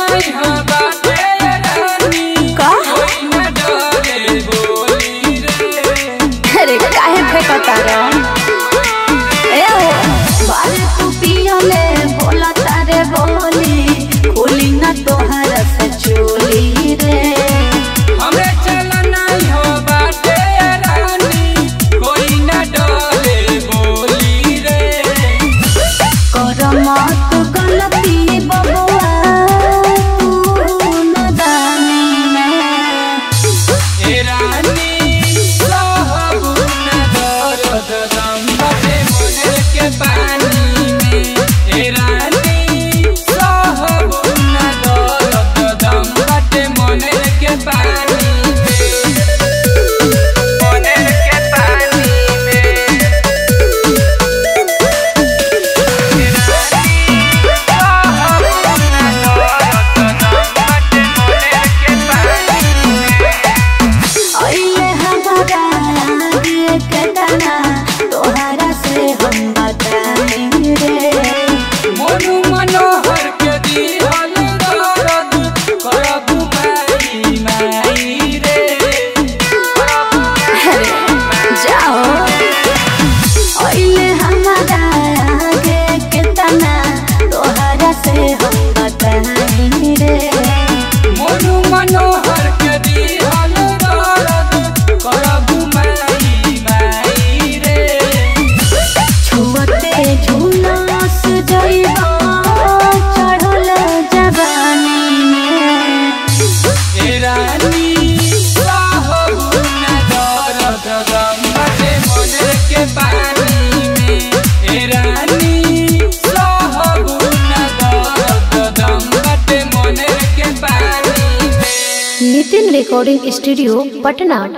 अरे काहे फेंकता रहो ए हो बारे तू पियले बोला तारे बोली खोली ना तोहर से चोली रे हमें चला नहीं हो बाटे रानी कोई ना डरे बोली रे कर मत गलती बबुआ तू नदानी में ए रानी पानी में ए रानी सहबू ना दर्द दम बाटे मनेर के पानी में मनेर के पानी में ए रानी सहबू ना दर्द दम बाटे मनेर के पानी में ओइले हमारा आगे के दाना तोहरा से हम बताएं रे मोनू मनोहर के दिहल दर्द करबू माई माई रे जाओ ओइले हमारा आगे के दाना तोहरा से हम बताएं रे मोनू मनोहर के दिहल दर्द करबू माई माई रे छुअते झुलस जइबा चढ़ल जवानी में ए रानी सहबू ना दर्द दम बाटे मनेर के पानी में ए रानी सहबू ना दर्द दम बाटे मनेर के पानी में। Nitin recording studio Patna.